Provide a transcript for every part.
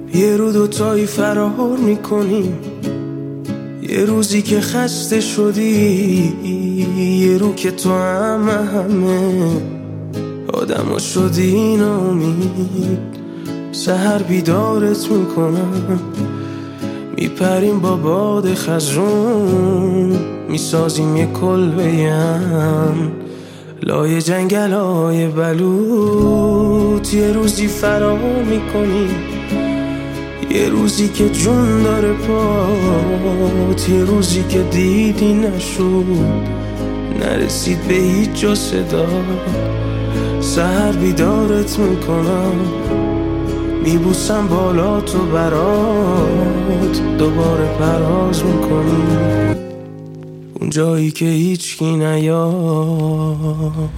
یه رو دوتایی فرار میکنیم، یه روزی که خسته شدی، یه رو که تو همه آدمو شدی ناامید. سحر بیدارت میکنم، میپریم با باد خزرون، میسازیم یه کلبه‌ام لای جنگل‌های بلوط. یه روزی فرار میکنیم، یه روزی که جون داره پات، یه روزی که دیدی نشد، نرسید به هیچ جا صدا. سحر بیدارت میکنم، میبوسم بالا تو برات، دوباره پرواز میکنیم اون جایی که هیچکی نیاد.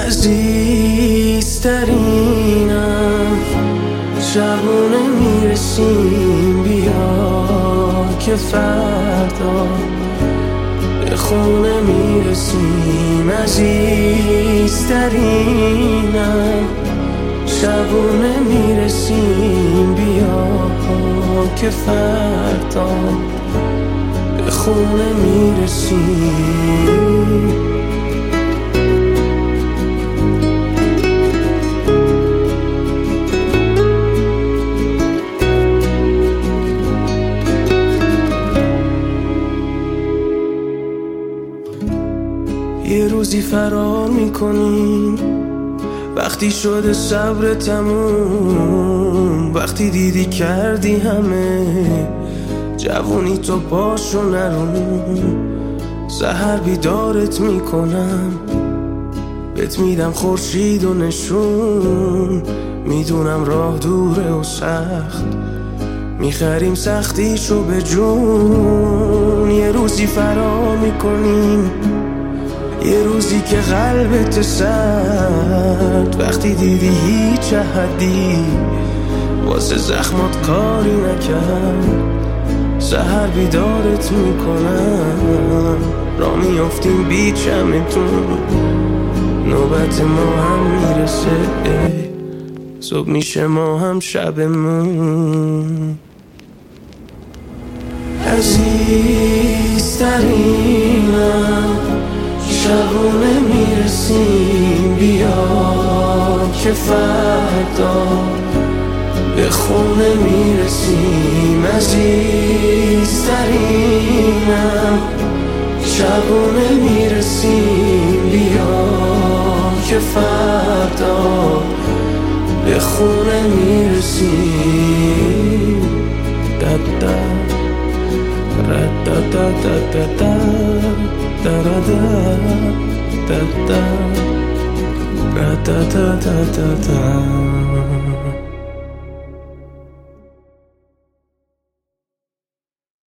عزیزترینم شبونه میرسیم، بیا که فردا به خونه میرسیم. عزیزترینم شبونه میرسیم، بیا که فردا به خونه میرسیم. یه روزی فرار میکنیم، وقتی شده صبر تموم، وقتی دیدی کردی همه جوونی تو پاشو نرون. سحر بیدارت میکنم، بهت میدم خورشید و نشون، میدونم راه دوره و سخت، میخریم سختیشو به جون. یه روزی فرار میکنیم، یه روزی که قلبت سرد، وقتی دیدی هیچ احدی واسه زخمات کاری نکرد. سحر بیدارت میکنم، را میافتیم بی چمتون، نوبت ما هم میرسه، صبح میشه ما هم شبمون. عزیزترینم شبونه میرسیم، بیا که فردا به خونه میرسیم. عزیزترینم شبونه میرسیم، بیا که فردا به خونه میرسیم. دادا ردادادادادا da da da da da da da da